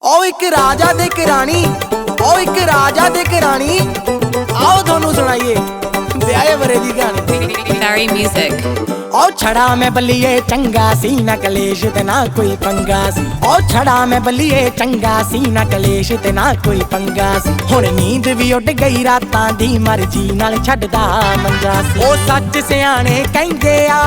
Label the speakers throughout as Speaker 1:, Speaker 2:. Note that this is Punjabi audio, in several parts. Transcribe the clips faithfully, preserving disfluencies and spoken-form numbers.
Speaker 1: ओ एक राजा ते एक रानी, ओ एक राजा ते एक रानी, आओ दोनों सुनाइए ब्याहे बरे दी कहानी।
Speaker 2: Barry Music।
Speaker 1: ओ छड़ा मैं बल्लिए चंगा सी ना कलेश ते ना कोई पंगा सी। ओ छड़ा मैं बल्लिए चंगा सी ना कलेश ते ना कोई पंगा सी। हुण नींद भी उड़ गई रातां दी मर्जी नाल छड्डदा मंजा सी। ओ सच सियाणे कहिंदे आ,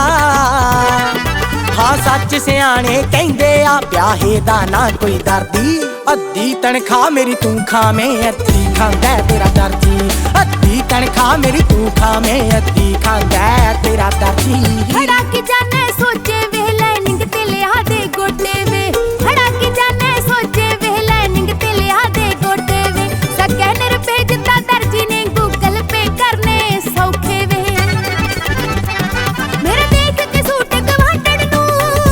Speaker 1: हाँ सच सियाणे कहिंदे आ, ब्याहे दा ना कोई दर्दी। अद्धी तनखा मेरी तू खावें, अद्धी खांदा तेरा दर्जी। अद्धी तनखा मेरी तू खावें, अद्धी खांदा तेरा दर्जी।
Speaker 3: खड़ा के जाने सोचे वे लाइनिंग ते लिया दे गोटे वे। खड़ा के जाने सोचे वे लाइनिंग ते लिया दे गोटे वे। स्कैनर पे जिता दर्जी ने गूगल पे करने सौखे वे। मेरा देख के सूट गवाटड़ नू,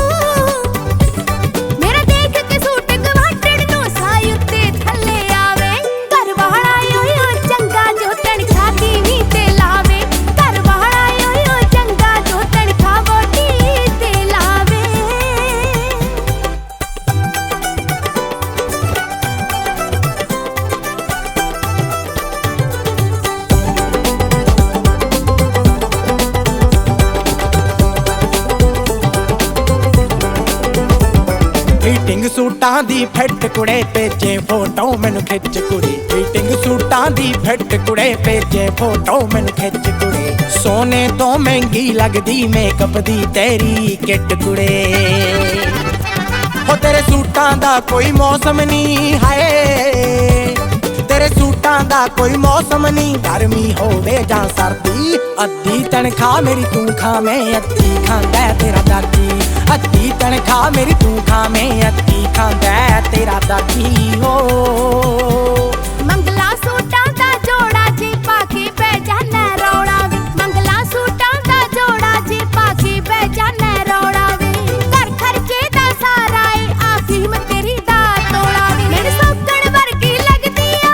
Speaker 3: मेरा देख के सूट गवाटड़ नू साई उत्ते थल्ले आवे। घर वाला यो यो चंगा जो तनखा टीवी ते लावे। घर वाला यो यो चंगा जो तनखा वोटी ते लावे।
Speaker 1: ਫਿਟਿੰਗ ਸੂਟਾਂ ਦੀ ਫਿੱਟ ਕੁੜੇ ਭੇਜੇ ਫੋਟੋ ਮੈਨੂੰ ਖਿੱਚ ਕੁੜੀ। ਫਿਟਿੰਗ ਸੂਟਾਂ ਦੀ ਫਿੱਟ ਕੁੜੇ ਭੇਜੇ ਫੋਟੋ ਮੈਨੂੰ ਖਿੱਚ ਕੁੜੇ। ਸੋਨੇ ਤੋਂ ਮਹਿੰਗੀ ਲੱਗਦੀ ਮੇਕਅਪ ਦੀ ਤੇਰੀ ਕਿੱਟ ਕੁੜੇ। ਹੋ ਤੇਰੇ ਸੂਟਾਂ ਦਾ ਕੋਈ ਮੌਸਮ ਨਹੀਂ ਹਾਏ, ਤੇਰੇ ਸੂਟਾਂ ਦਾ ਕੋਈ ਮੌਸਮ ਨਹੀਂ। ਗਰਮੀ ਹੋਵੇ ਜਾਂ ਸਰਦੀ, ਅੱਧੀ ਤਨਖਾਹ ਮੇਰੀ ਤੂੰ ਖਾਵੇਂ, ਅੱਧੀ ਖਾਂਦਾ ਤੇਰਾ ਦਰਜੀ। ਅੱਧੀ ਤਨਖਾਹ ਮੇਰੀ ਤੂੰ ਖਾਵੇਂ, ਅੱਧੀ ਖਾਂਦਾ ਤੇਰਾ ਦਰਜੀ ਹੋ।
Speaker 3: ਮੰਗਲਾ ਸੂਟਾਂ ਦਾ ਜੋੜਾ ਜੀ ਪਾ ਕੇ ਬੈ ਜਾਣਾ ਰੌਲਾ ਵੇ। ਮੰਗਲਾ ਸੂਟਾਂ ਦਾ ਜੋੜਾ ਜੀ ਪਾ ਕੇ ਬੈ ਜਾਣਾ ਰੌਲਾ ਵੇ। ਘਰ ਖਰਚੇ ਦਾ ਸਾਰਾ ਏ ਆਖੀ ਮੈਂ ਤੇਰੀ ਦਾ ਤੋਲਾ ਵੇ। ਮੇਰੇ ਸੌਕਣ ਵਰਗੀ ਲੱਗਦੀ ਆ,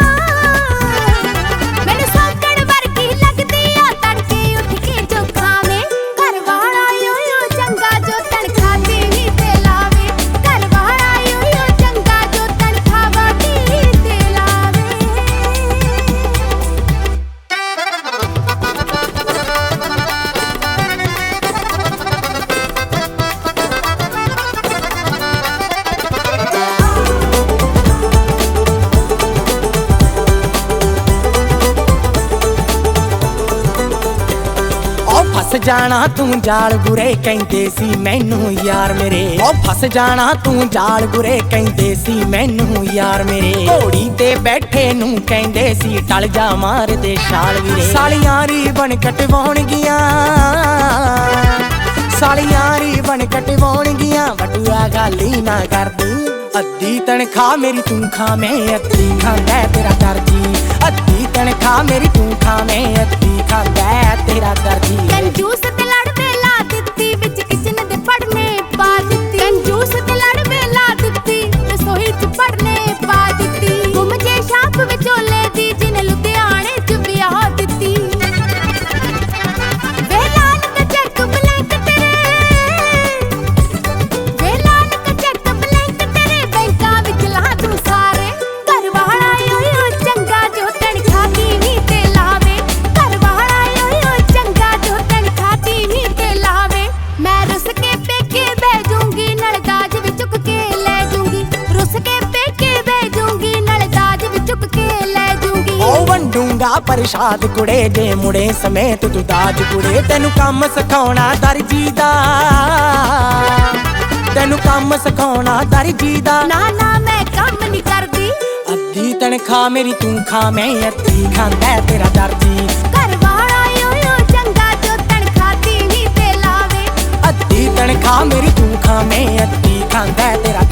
Speaker 3: ਮੇਰੇ ਸੌਕਣ ਵਰਗੀ ਲੱਗਦੀ ਆ। ਤੜਕੇ ਉੱਠ ਕੇ ਜੋ ਖਾਵੇਂ, ਘਰ ਵਾਲਾ ਯੋ ਯੋ ਚੰਗਾ ਜੋ ਤਨਖਾਹ ਟੀਵੀ ਤੇ ਲਾਵੇ। ਘਰ ਵਾਲਾ ਯੋ ਯੋ ਚੰਗਾ ਜੋ ਤਨਖਾਹ ਵੋਟੀ ਤੇ ਲਾਵੇ।
Speaker 1: ਉਹ ਫਸ ਜਾਣਾ ਤੂੰ ਜਾਲ ਬੁਰੇ ਕਹਿੰਦੇ ਸੀ ਮੈਨੂੰ ਯਾਰ ਮੇਰੇ। ਉਹ ਫਸ ਜਾਣਾ ਤੂੰ ਜਾਲ ਬੁਰੇ ਕਹਿੰਦੇ ਸੀ ਮੈਨੂੰ ਯਾਰ ਮੇਰੇ। ਘੋੜੀ ਤੇ ਬੈਠੇ ਨੂੰ ਕਹਿੰਦੇ ਸੀ ਟਲ ਜਾ ਮਾਰਦੇ ਛਾਲ ਵੀਰੇ। ਸਾਲੀਆਂ ਰੀਬਨ ਕਟਵਾਉਣਗੀਆਂ, ਸਾਲੀਆਂ ਰੀਬਨ ਕਟਵਾਉਣਗੀਆਂ, ਵਟੂਆ ਗਾਲੀ ਨਾ ਕਰਦੀ। ਅੱਧੀ ਤਨਖਾਹ ਮੇਰੀ ਤੂੰ ਖਾਵੇਂ, ਅੱਧੀ ਖਾਂਦਾ ਤੇਰਾ ਦਰਜੀ। ਅੱਧੀ ਤਨਖਾਹ ਮੇਰੀ ਤੂੰ ਖਾਵੇਂ, ਅੱਧੀ ਖਾਂਦਾ ਤੇਰਾ ਦਰਜੀ।
Speaker 3: ਕੰਜੂਸ ਤੇ ਲੜ ਵੇਲਾ ਦਿੱਤੀ ਵਿੱਚ ਕਿਚਨ ਦੇ ਪੜਨੇ ਪਾ ਦਿੱਤੀ। ਕੰਜੂਸ ਤੇ ਲੜ ਵੇਲਾ ਦਿੱਤੀ ਰਸੋਈ ਚ ਪੜਨੇ ਪਾ ਦਿੱਤੀ। ਗੁੰਮ ਜੇ ਛਾਪ ਵਿਚੋਲੇ ਦੀ ਜਿਨ ਲੁਧਿਆਣੇ ਚ ਵਿਆਹ ਦਿੱਤੀ। ਵੇਲਾ ਨਕ ਚੈੱਕ ਬਲੈਂਕ ਤੇਰੇ, ਵੇਲਾ ਨਕ ਚੈੱਕ ਬਲੈਂਕ ਤੇਰੇ। ਬੈਂਕਾਂ ਵਿੱਚ ਲਾ ਤੂੰ ਸਾਰੇ। ਘਰ ਵਾਲਾ ਯੋ ਯੋ ਚੰਗਾ ਜੋ ਤਨਖਾਹ ਟੀਵੀ ਤੇ ਲਾਵੇ। ਘਰ ਵਾਲਾ ਯੋ ਯੋ ਚੰਗਾ ਜੋ ਤਨਖਾਹ ਟੀਵੀ ਤੇ ਲਾਵੇ। ਮੈਂ ਰੁੱਸ ਕੇ ਪੇਕੇ ਬਹਿ ਜੂੰਗੀ ਨਾਲ ਦਾਜ ਵੀ ਚੁੱਕ ਕੇ ਲੈ ਜੂੰਗੀ। ਰੁੱਸ ਕੇ ਪੇਕੇ ਬਹਿ ਜੂੰਗੀ ਨਾਲ ਦਾਜ ਵੀ ਚੁੱਕ ਕੇ ਲੈ ਜੂੰਗੀ।
Speaker 1: ਉਹ ਵੰਡੂੰਗਾ ਪ੍ਰਸ਼ਾਦ ਕੁੜੇ ਜੇ ਮੁੜੇ ਸਮੇਤ ਤੂੰ ਦਾਜ ਕੁੜੇ। ਤੈਨੂੰ ਕੰਮ ਸਿਖਾਉਣਾ ਦਰਜੀ ਦਾ, ਤੈਨੂੰ ਕੰਮ ਸਿਖਾਉਣਾ ਦਰਜੀ ਦਾ।
Speaker 3: ਨਾ ਨਾ ਮੈਂ ਕੰਮ ਨਹੀਂ ਕਰਦੀ।
Speaker 1: ਅੱਧੀ ਤਨਖਾਹ ਮੇਰੀ ਤੂੰ ਖਾਵੇਂ, ਅੱਧੀ ਖਾਂਦਾ ਤੇਰਾ ਦਰਜੀ।
Speaker 3: ਘਰ ਵਾਲਾ ਯੋ ਯੋ ਚੰਗਾ ਜੋ ਤਨਖਾਹ ਟੀਵੀ ਤੇ ਲਾਵੇ।
Speaker 1: ਅੱਧੀ ਤਨਖਾਹ ਮੇਰੀ ਤੂੰ ਖਾਵੇਂ, ਅੱਧੀ ਖਾਂਦਾ ਤੇਰਾ